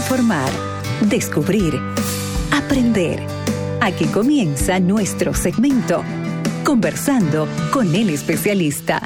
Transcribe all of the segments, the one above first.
informar, descubrir, aprender. Aquí comienza nuestro segmento, Conversando con el especialista.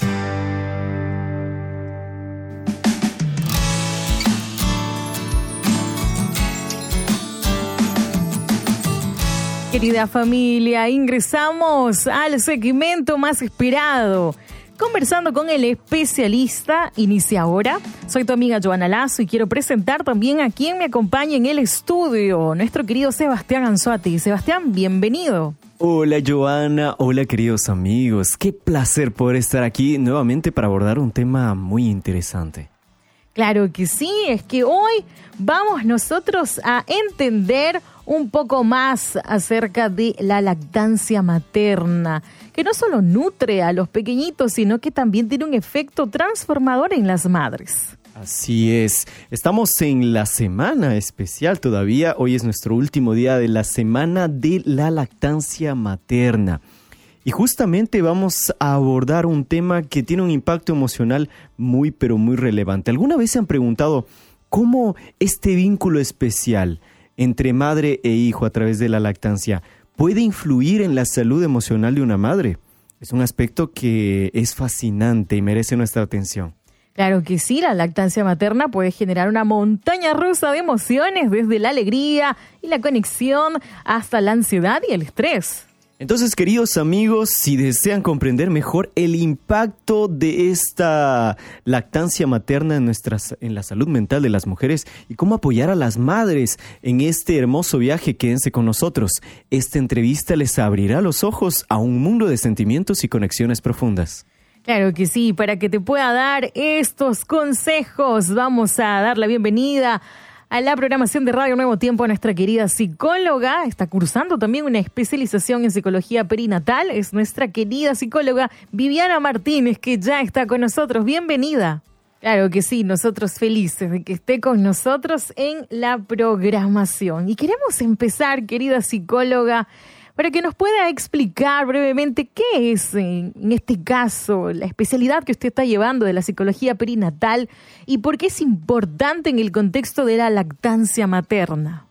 Querida familia, ingresamos al segmento más esperado. Conversando con el especialista, inicia ahora. Soy tu amiga Joana Lazo y quiero presentar también a quien me acompaña en el estudio, nuestro querido Sebastián Anzoati. Sebastián, bienvenido. Hola Joana, hola queridos amigos. Qué placer poder estar aquí nuevamente para abordar un tema muy interesante. Claro que sí, es que hoy vamos nosotros a entender un poco más acerca de la lactancia materna, que no solo nutre a los pequeñitos, sino que también tiene un efecto transformador en las madres. Así es, estamos en la semana especial todavía, hoy es nuestro último día de la semana de la lactancia materna. Y justamente vamos a abordar un tema que tiene un impacto emocional muy pero muy relevante. ¿Alguna vez se han preguntado cómo este vínculo especial entre madre e hijo a través de la lactancia puede influir en la salud emocional de una madre? Es un aspecto que es fascinante y merece nuestra atención. Claro que sí, la lactancia materna puede generar una montaña rusa de emociones, desde la alegría y la conexión hasta la ansiedad y el estrés. Entonces, queridos amigos, si desean comprender mejor el impacto de esta lactancia materna en la salud mental de las mujeres y cómo apoyar a las madres en este hermoso viaje, quédense con nosotros. Esta entrevista les abrirá los ojos a un mundo de sentimientos y conexiones profundas. Claro que sí, para que te pueda dar estos consejos, vamos a dar la bienvenida a la programación de Radio Nuevo Tiempo a nuestra querida psicóloga. Está cursando también una especialización en psicología perinatal. Es nuestra querida psicóloga Viviana Martínez, que ya está con nosotros. Bienvenida. Claro que sí, nosotros felices de que esté con nosotros en la programación. Y queremos empezar, querida psicóloga, para que nos pueda explicar brevemente qué es, en este caso, la especialidad que usted está llevando de la psicología perinatal y por qué es importante en el contexto de la lactancia materna.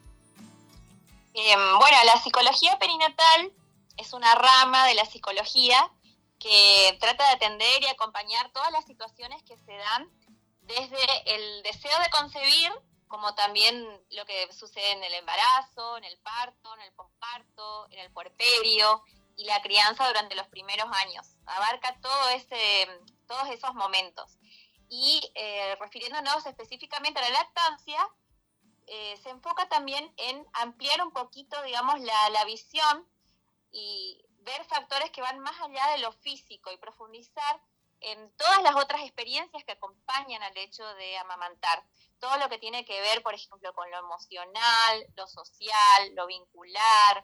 Bueno, la psicología perinatal es una rama de la psicología que trata de atender y acompañar todas las situaciones que se dan desde el deseo de concebir, como también lo que sucede en el embarazo, en el parto, en el posparto, en el puerperio y la crianza durante los primeros años. Abarca todos esos momentos. Y refiriéndonos específicamente a la lactancia, se enfoca también en ampliar un poquito, digamos, la visión y ver factores que van más allá de lo físico y profundizar en todas las otras experiencias que acompañan al hecho de amamantar. Todo lo que tiene que ver, por ejemplo, con lo emocional, lo social, lo vincular,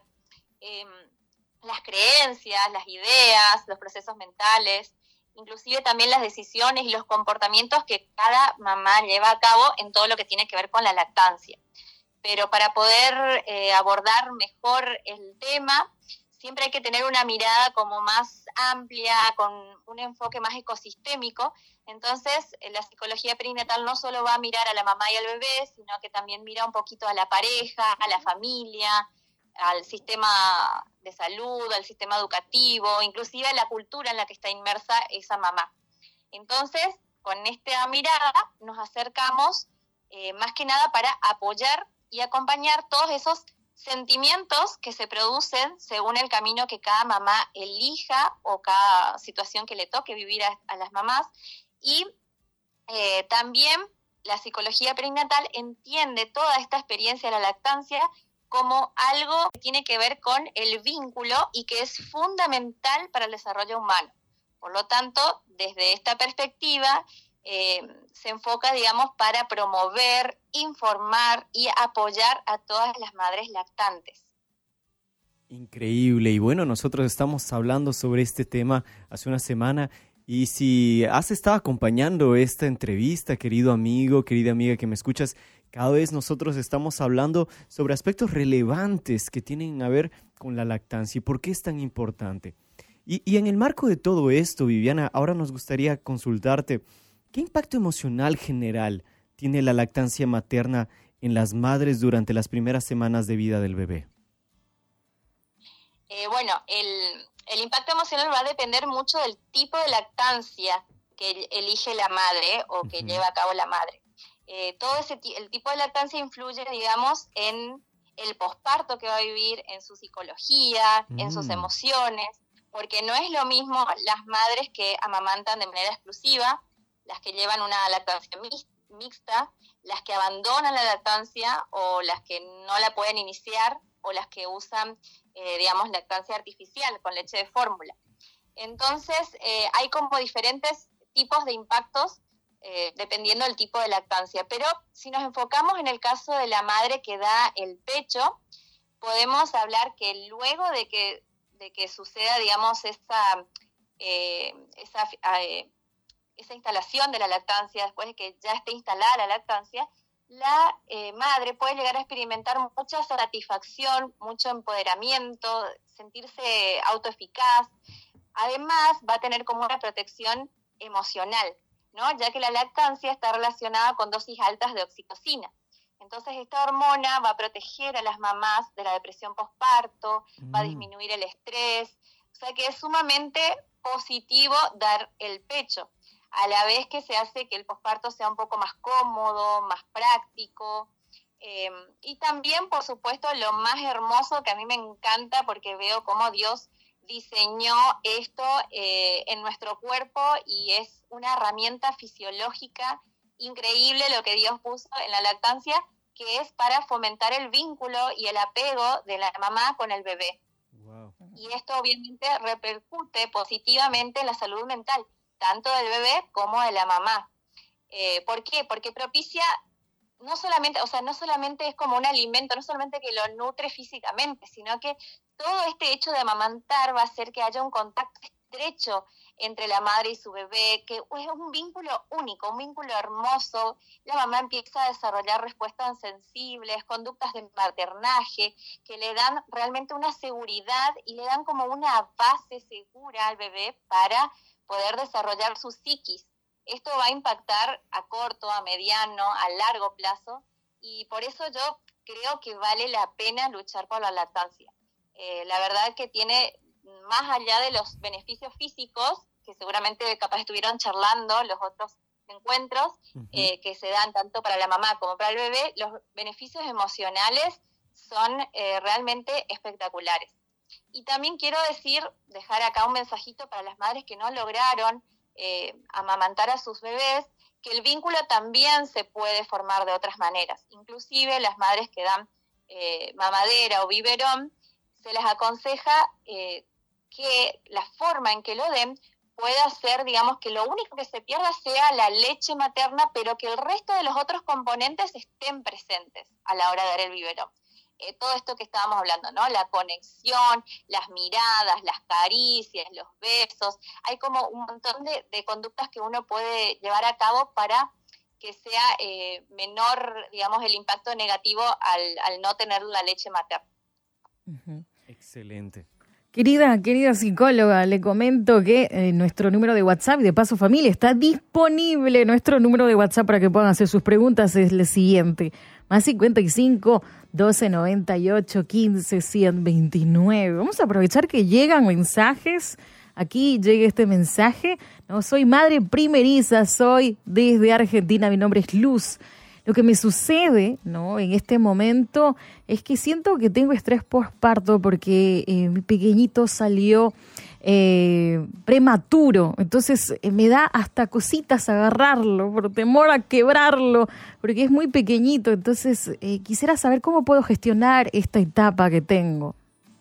las creencias, las ideas, los procesos mentales, inclusive también las decisiones y los comportamientos que cada mamá lleva a cabo en todo lo que tiene que ver con la lactancia. Pero para poder abordar mejor el tema, siempre hay que tener una mirada como más amplia, con un enfoque más ecosistémico. Entonces, la psicología perinatal no solo va a mirar a la mamá y al bebé, sino que también mira un poquito a la pareja, a la familia, al sistema de salud, al sistema educativo, inclusive a la cultura en la que está inmersa esa mamá. Entonces, con esta mirada nos acercamos más que nada para apoyar y acompañar todos esos sentimientos que se producen según el camino que cada mamá elija o cada situación que le toque vivir a las mamás. Y también la psicología perinatal entiende toda esta experiencia de la lactancia como algo que tiene que ver con el vínculo y que es fundamental para el desarrollo humano. Por lo tanto, desde esta perspectiva, se enfoca, digamos, para promover, informar y apoyar a todas las madres lactantes. Increíble. Y bueno, nosotros estamos hablando sobre este tema hace una semana. Y si has estado acompañando esta entrevista, querido amigo, querida amiga que me escuchas, cada vez nosotros estamos hablando sobre aspectos relevantes que tienen a ver con la lactancia y por qué es tan importante. Y en el marco de todo esto, Viviana, ahora nos gustaría consultarte, ¿qué impacto emocional general tiene la lactancia materna en las madres durante las primeras semanas de vida del bebé? Bueno, el impacto emocional va a depender mucho del tipo de lactancia que elige la madre o que lleva a cabo la madre. El tipo de lactancia influye, digamos, en el posparto que va a vivir, en su psicología, en sus emociones, porque no es lo mismo las madres que amamantan de manera exclusiva, las que llevan una lactancia mixta, las que abandonan la lactancia o las que no la pueden iniciar o las que usan, digamos, lactancia artificial con leche de fórmula. Entonces, hay como diferentes tipos de impactos dependiendo del tipo de lactancia. Pero si nos enfocamos en el caso de la madre que da el pecho, podemos hablar que luego de que suceda, digamos, esa instalación de la lactancia, después de que ya esté instalada la lactancia, la madre puede llegar a experimentar mucha satisfacción, mucho empoderamiento, sentirse autoeficaz. Además, va a tener como una protección emocional, ¿no? Ya que la lactancia está relacionada con dosis altas de oxitocina. Entonces, esta hormona va a proteger a las mamás de la depresión postparto, va a disminuir el estrés. O sea que es sumamente positivo dar el pecho, a la vez que se hace que el posparto sea un poco más cómodo, más práctico. Y también, por supuesto, lo más hermoso que a mí me encanta, porque veo cómo Dios diseñó esto en nuestro cuerpo y es una herramienta fisiológica increíble lo que Dios puso en la lactancia, que es para fomentar el vínculo y el apego de la mamá con el bebé. Wow. Y esto obviamente repercute positivamente en la salud mental, tanto del bebé como de la mamá. ¿Por qué? Porque propicia no solamente es como un alimento, no solamente que lo nutre físicamente, sino que todo este hecho de amamantar va a hacer que haya un contacto estrecho entre la madre y su bebé, que es un vínculo único, un vínculo hermoso. La mamá empieza a desarrollar respuestas sensibles, conductas de maternaje, que le dan realmente una seguridad y le dan como una base segura al bebé para poder desarrollar su psiquis. Esto va a impactar a corto, a mediano, a largo plazo, y por eso yo creo que vale la pena luchar por la lactancia. La verdad que tiene, más allá de los beneficios físicos, que seguramente capaz estuvieron charlando los otros encuentros, que se dan tanto para la mamá como para el bebé, los beneficios emocionales son realmente espectaculares. Y también quiero dejar acá un mensajito para las madres que no lograron amamantar a sus bebés, que el vínculo también se puede formar de otras maneras. Inclusive las madres que dan mamadera o biberón, se les aconseja que la forma en que lo den pueda ser, digamos, que lo único que se pierda sea la leche materna, pero que el resto de los otros componentes estén presentes a la hora de dar el biberón. Todo esto que estábamos hablando, ¿no? La conexión, las miradas, las caricias, los besos. Hay como un montón de conductas que uno puede llevar a cabo para que sea menor, digamos, el impacto negativo al no tener la leche materna. Excelente. Querida psicóloga, le comento que nuestro número de WhatsApp y de Paso Familia está disponible. Nuestro número de WhatsApp para que puedan hacer sus preguntas es el siguiente: más 55 12 98 15 129. Vamos a aprovechar que llegan mensajes. Aquí llega este mensaje. No, soy madre primeriza, soy desde Argentina, mi nombre es Luz. Lo que me sucede, ¿no?, en este momento es que siento que tengo estrés postparto porque mi pequeñito salió prematuro. Entonces me da hasta cositas agarrarlo por temor a quebrarlo, porque es muy pequeñito. Entonces quisiera saber cómo puedo gestionar esta etapa que tengo.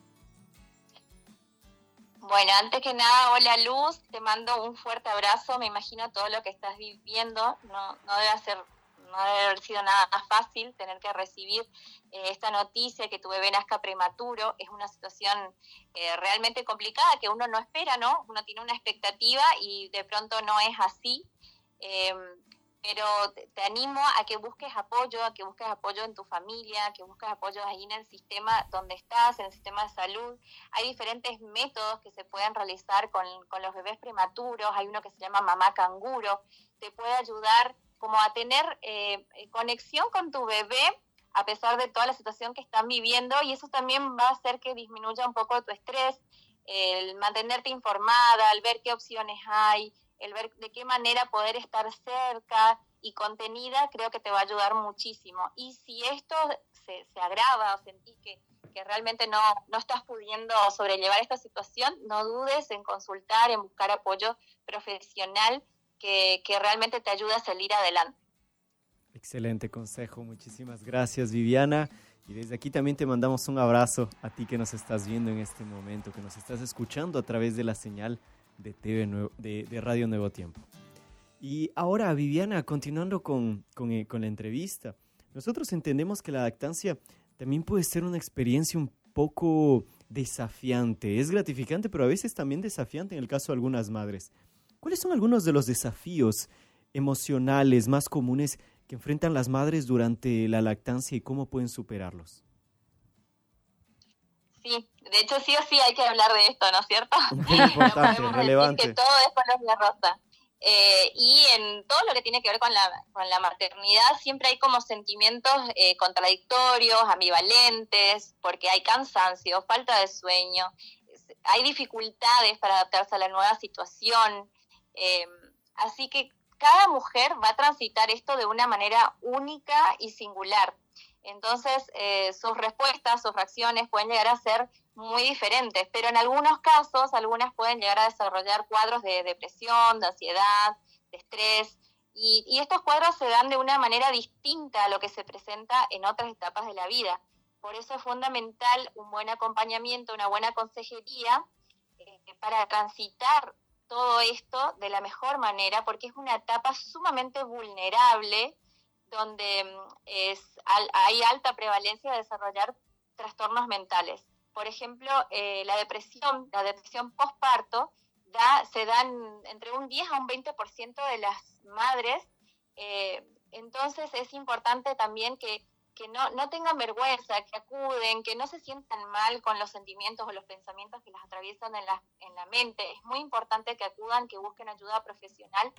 Bueno, antes que nada, hola Luz, te mando un fuerte abrazo. Me imagino todo lo que estás viviendo. No debe haber sido nada fácil tener que recibir esta noticia que tu bebé nazca prematuro. Es una situación realmente complicada que uno no espera, ¿no? Uno tiene una expectativa y de pronto no es así. Pero te animo a que busques apoyo, en tu familia, que busques apoyo ahí en el sistema donde estás, en el sistema de salud. Hay diferentes métodos que se pueden realizar con los bebés prematuros. Hay uno que se llama mamá canguro. Te puede ayudar como a tener conexión con tu bebé a pesar de toda la situación que están viviendo, y eso también va a hacer que disminuya un poco tu estrés, el mantenerte informada, el ver qué opciones hay, el ver de qué manera poder estar cerca y contenida, creo que te va a ayudar muchísimo. Y si esto se agrava o sentís que realmente no estás pudiendo sobrellevar esta situación, no dudes en consultar, en buscar apoyo profesional que realmente te ayude a salir adelante. Excelente consejo, muchísimas gracias, Viviana. Y desde aquí también te mandamos un abrazo a ti que nos estás viendo en este momento, que nos estás escuchando a través de la señal de Radio Nuevo Tiempo. Y ahora, Viviana, continuando con la entrevista, nosotros entendemos que la lactancia también puede ser una experiencia un poco desafiante. Es gratificante, pero a veces también desafiante en el caso de algunas madres. ¿Cuáles son algunos de los desafíos emocionales más comunes que enfrentan las madres durante la lactancia y cómo pueden superarlos? Sí, de hecho sí o sí hay que hablar de esto, ¿no es cierto? Muy importante, no relevante. Decir que todo es color de rosa. Y en todo lo que tiene que ver con la maternidad siempre hay como sentimientos contradictorios, ambivalentes, porque hay cansancio, falta de sueño, hay dificultades para adaptarse a la nueva situación, así que cada mujer va a transitar esto de una manera única y singular. Entonces, sus respuestas, sus reacciones pueden llegar a ser muy diferentes, pero en algunos casos, algunas pueden llegar a desarrollar cuadros de depresión, de ansiedad, de estrés, y estos cuadros se dan de una manera distinta a lo que se presenta en otras etapas de la vida. Por eso es fundamental un buen acompañamiento, una buena consejería para transitar todo esto de la mejor manera, porque es una etapa sumamente vulnerable, donde hay alta prevalencia de desarrollar trastornos mentales. Por ejemplo, la depresión postparto se da entre un 10 a un 20% de las madres, entonces es importante también que no tengan vergüenza, que acuden, que no se sientan mal con los sentimientos o los pensamientos que las atraviesan en la mente. Es muy importante que acudan, que busquen ayuda profesional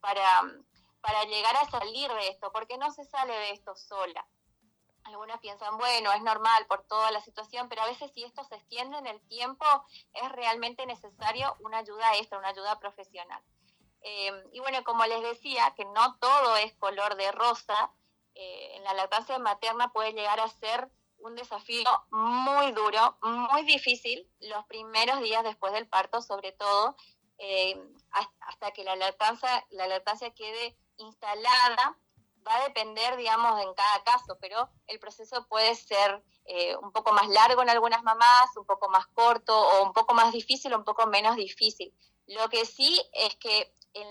para llegar a salir de esto, porque no se sale de esto sola. Algunas piensan, bueno, es normal por toda la situación, pero a veces si esto se extiende en el tiempo, es realmente necesario una ayuda extra, una ayuda profesional. Y bueno, como les decía, que no todo es color de rosa, en la lactancia materna puede llegar a ser un desafío muy duro, muy difícil, los primeros días después del parto sobre todo, hasta que la lactancia quede instalada. Va a depender, digamos, en cada caso, pero el proceso puede ser un poco más largo en algunas mamás, un poco más corto, o un poco más difícil o un poco menos difícil. Lo que sí es que en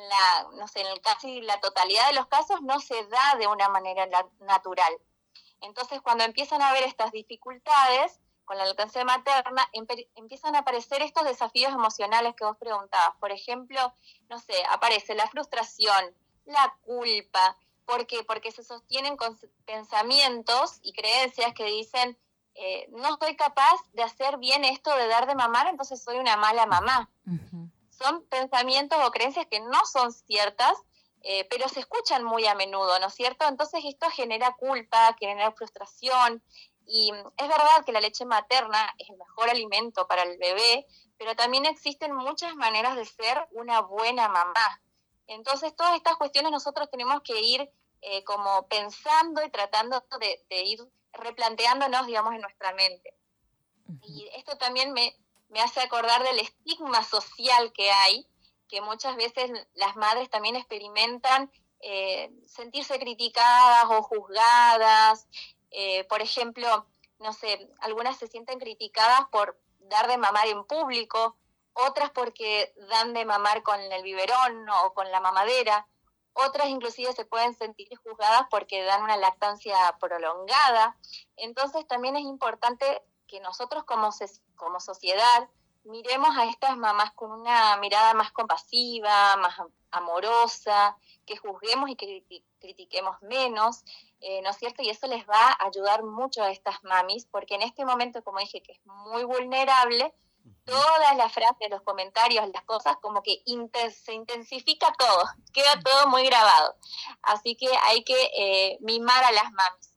casi la totalidad de los casos no se da de una manera natural. Entonces, cuando empiezan a haber estas dificultades con la lactancia materna, empiezan a aparecer estos desafíos emocionales que vos preguntabas. Por ejemplo, aparece la frustración, la culpa. ¿Por qué? Porque se sostienen con pensamientos y creencias que dicen, no soy capaz de hacer bien esto de dar de mamar, entonces soy una mala mamá. Uh-huh. Son pensamientos o creencias que no son ciertas, pero se escuchan muy a menudo, ¿no es cierto? Entonces esto genera culpa, genera frustración, y es verdad que la leche materna es el mejor alimento para el bebé, pero también existen muchas maneras de ser una buena mamá. Entonces todas estas cuestiones nosotros tenemos que ir como pensando y tratando de ir replanteándonos, digamos, en nuestra mente. Uh-huh. Y esto también me hace acordar del estigma social que hay, que muchas veces las madres también experimentan sentirse criticadas o juzgadas. Por ejemplo, algunas se sienten criticadas por dar de mamar en público, otras porque dan de mamar con el biberón o con la mamadera, otras inclusive se pueden sentir juzgadas porque dan una lactancia prolongada. Entonces también es importante que nosotros como sociedad miremos a estas mamás con una mirada más compasiva, más amorosa, que juzguemos y que critiquemos menos, ¿no es cierto? Y eso les va a ayudar mucho a estas mamis, porque en este momento, como dije, que es muy vulnerable, todas las frases, los comentarios, las cosas, como que se intensifica todo, queda todo muy grabado. Así que hay que mimar a las mamis.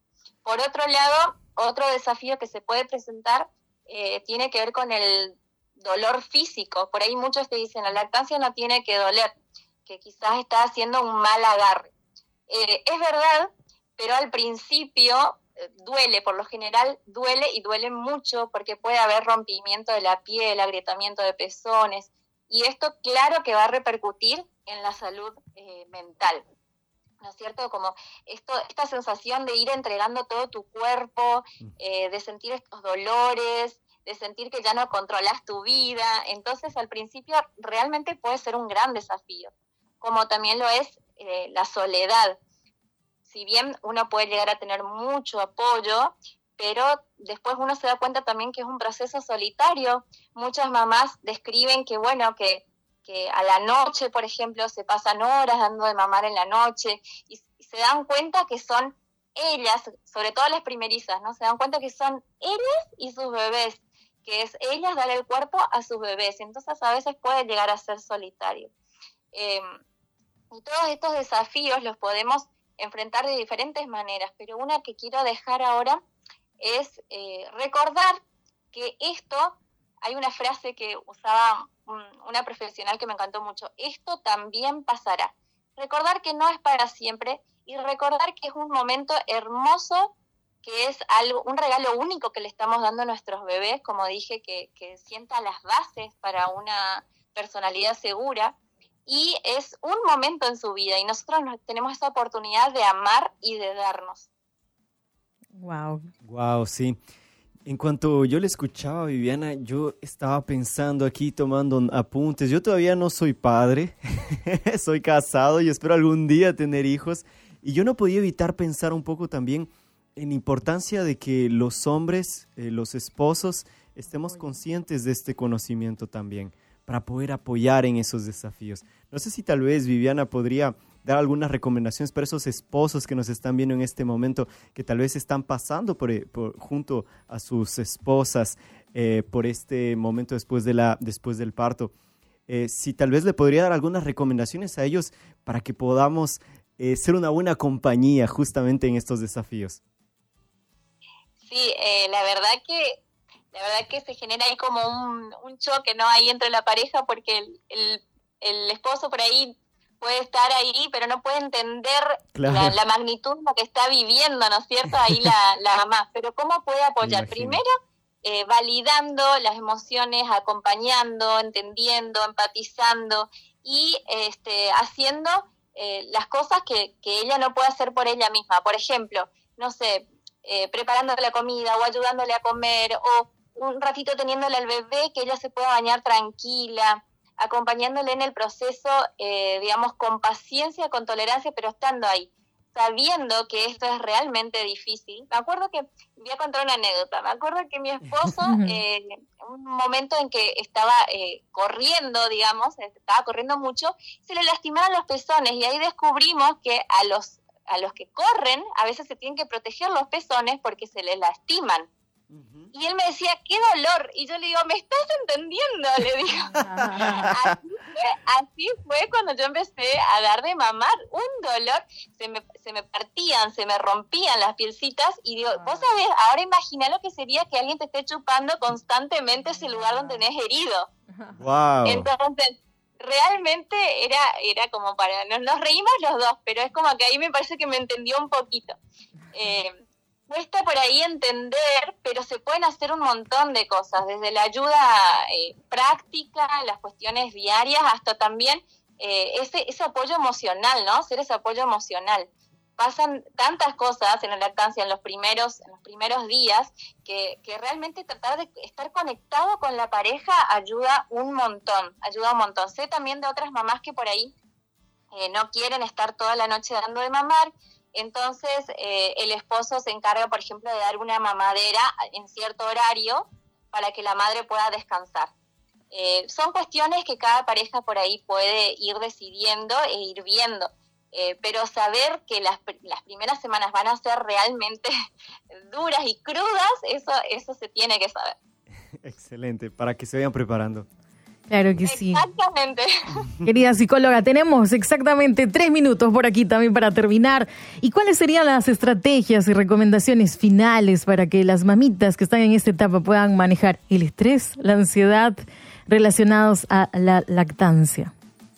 Por otro lado, otro desafío que se puede presentar tiene que ver con el dolor físico. Por ahí muchos te dicen, la lactancia no tiene que doler, que quizás está haciendo un mal agarre. Es verdad, pero al principio duele, por lo general duele y duele mucho porque puede haber rompimiento de la piel, agrietamiento de pezones, y esto claro que va a repercutir en la salud mental, ¿no es cierto? Como esta sensación de ir entregando todo tu cuerpo, de sentir estos dolores, de sentir que ya no controlas tu vida. Entonces al principio realmente puede ser un gran desafío, como también lo es la soledad. Si bien uno puede llegar a tener mucho apoyo, pero después uno se da cuenta también que es un proceso solitario. Muchas mamás describen que, bueno, que a la noche, por ejemplo, se pasan horas dando de mamar en la noche y se dan cuenta que son ellas, sobre todo las primerizas, ¿no? Se dan cuenta que son ellas y sus bebés, que es ellas darle el cuerpo a sus bebés. Entonces a veces puede llegar a ser solitario. Y todos estos desafíos los podemos enfrentar de diferentes maneras, pero una que quiero dejar ahora es recordar que esto, hay una frase que usaba una profesional que me encantó mucho, esto también pasará. Recordar que no es para siempre y recordar que es un momento hermoso, que es un regalo único que le estamos dando a nuestros bebés, como dije, que sienta las bases para una personalidad segura. Y es un momento en su vida y nosotros tenemos esa oportunidad de amar y de darnos. Wow, sí. En cuanto yo le escuchaba a Viviana, yo estaba pensando aquí, tomando apuntes. Yo todavía no soy padre, soy casado y espero algún día tener hijos. Y yo no podía evitar pensar un poco también en la importancia de que los hombres, los esposos, estemos conscientes de este conocimiento también, para poder apoyar en esos desafíos. No sé si tal vez Viviana podría dar algunas recomendaciones para esos esposos que nos están viendo en este momento, que tal vez están pasando junto a sus esposas por este momento después del parto. Si tal vez le podría dar algunas recomendaciones a ellos para que podamos ser una buena compañía justamente en estos desafíos. Sí, la verdad que se genera ahí como un choque, ¿no? Ahí entre la pareja, porque el esposo por ahí puede estar ahí, pero no puede entender claro. la magnitud de lo que está viviendo, ¿no es cierto? Ahí la mamá. Pero ¿cómo puede apoyar? Primero, validando las emociones, acompañando, entendiendo, empatizando y haciendo las cosas que ella no puede hacer por ella misma. Por ejemplo, no sé, preparándole la comida o ayudándole a comer o un ratito teniéndole al bebé que ella se pueda bañar tranquila, acompañándole en el proceso, digamos, con paciencia, con tolerancia, pero estando ahí, sabiendo que esto es realmente difícil. Me acuerdo que, voy a contar una anécdota, me acuerdo que mi esposo, un momento en que estaba corriendo, digamos, estaba corriendo mucho, se le lastimaron los pezones y ahí descubrimos que a los que corren a veces se tienen que proteger los pezones porque se les lastiman. Uh-huh. Y él me decía, ¡qué dolor! Y yo le digo, ¿me estás entendiendo? Le digo. Así fue cuando yo empecé a dar de mamar. Un dolor, se me partían, se me rompían las pielcitas. Y digo, vos sabés, ahora imagina lo que sería que alguien te esté chupando constantemente ese lugar donde tenés herido. Wow. Entonces, realmente era como nos reímos los dos, pero es como que ahí me parece que me entendió un poquito. Cuesta por ahí entender, pero se pueden hacer un montón de cosas, desde la ayuda práctica, las cuestiones diarias, hasta también ese apoyo emocional, ¿no? Ser ese apoyo emocional. Pasan tantas cosas en la lactancia en los primeros días que realmente tratar de estar conectado con la pareja ayuda un montón. Sé también de otras mamás que por ahí no quieren estar toda la noche dando de mamar. Entonces, el esposo se encarga, por ejemplo, de dar una mamadera en cierto horario para que la madre pueda descansar. Son cuestiones que cada pareja por ahí puede ir decidiendo e ir viendo, pero saber que las primeras semanas van a ser realmente duras y crudas, eso se tiene que saber. Excelente, para que se vayan preparando. Claro que sí. Exactamente. Querida psicóloga, tenemos exactamente 3 minutos por aquí también para terminar. ¿Y cuáles serían las estrategias y recomendaciones finales para que las mamitas que están en esta etapa puedan manejar el estrés, la ansiedad relacionados a la lactancia?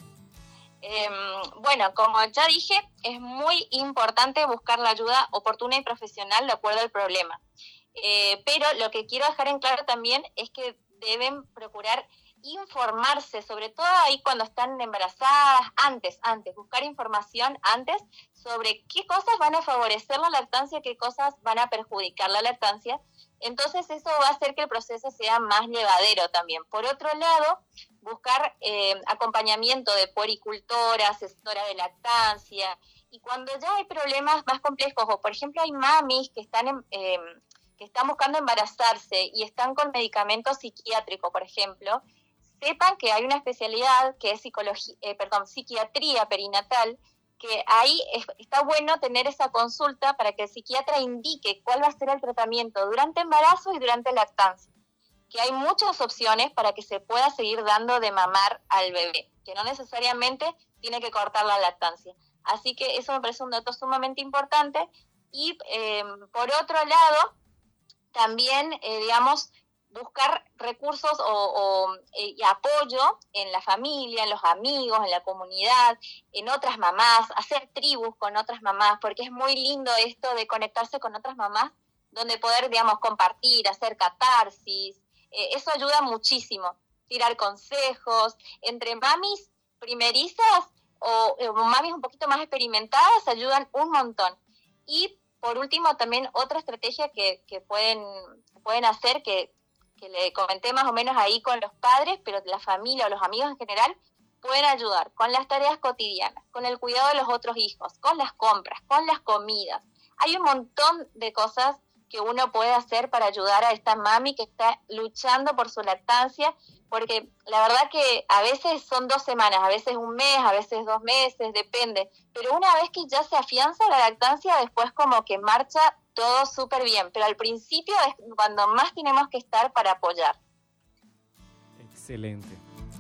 Bueno, como ya dije, es muy importante buscar la ayuda oportuna y profesional de acuerdo al problema. Pero lo que quiero dejar en claro también es que deben procurar informarse, sobre todo ahí cuando están embarazadas, antes, buscar información antes sobre qué cosas van a favorecer la lactancia, qué cosas van a perjudicar la lactancia. Entonces eso va a hacer que el proceso sea más llevadero también. Por otro lado, buscar acompañamiento de puericultora, asesora de lactancia, y cuando ya hay problemas más complejos, o por ejemplo hay mamis que están buscando embarazarse y están con medicamento psiquiátrico, por ejemplo, sepan que hay una especialidad que es psiquiatría perinatal, que ahí está bueno tener esa consulta para que el psiquiatra indique cuál va a ser el tratamiento durante embarazo y durante lactancia, que hay muchas opciones para que se pueda seguir dando de mamar al bebé, que no necesariamente tiene que cortar la lactancia. Así que eso me parece un dato sumamente importante. Y por otro lado, también, buscar recursos y apoyo en la familia, en los amigos, en la comunidad, en otras mamás, hacer tribus con otras mamás, porque es muy lindo esto de conectarse con otras mamás, donde poder, compartir, hacer catarsis. Eso ayuda muchísimo. Tirar consejos entre mamis primerizas o mamis un poquito más experimentadas ayudan un montón. Y por último, también otra estrategia que pueden hacer, que le comenté más o menos ahí con los padres, pero la familia o los amigos en general, pueden ayudar con las tareas cotidianas, con el cuidado de los otros hijos, con las compras, con las comidas. Hay un montón de cosas que uno puede hacer para ayudar a esta mami que está luchando por su lactancia, porque la verdad que a veces son 2 semanas, a veces 1 mes, a veces 2 meses, depende. Pero una vez que ya se afianza la lactancia, después como que marcha todo súper bien. Pero al principio es cuando más tenemos que estar para apoyar. Excelente.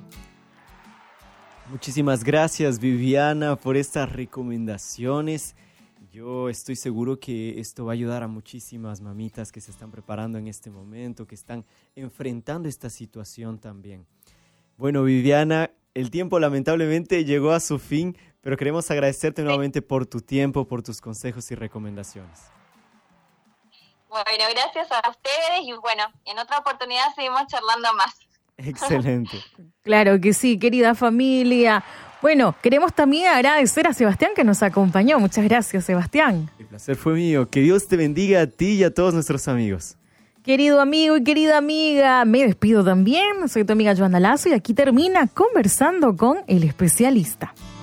Muchísimas gracias, Viviana, por estas recomendaciones. Yo estoy seguro que esto va a ayudar a muchísimas mamitas que se están preparando en este momento, que están enfrentando esta situación también. Bueno, Viviana, el tiempo lamentablemente llegó a su fin, pero queremos agradecerte nuevamente por tu tiempo, por tus consejos y recomendaciones. Bueno, gracias a ustedes y bueno, en otra oportunidad seguimos charlando más. Excelente. Claro que sí, querida familia. Bueno, queremos también agradecer a Sebastián que nos acompañó. Muchas gracias, Sebastián. El placer fue mío. Que Dios te bendiga a ti y a todos nuestros amigos. Querido amigo y querida amiga, me despido también. Soy tu amiga Joana Lazo y aquí termina Conversando con el Especialista.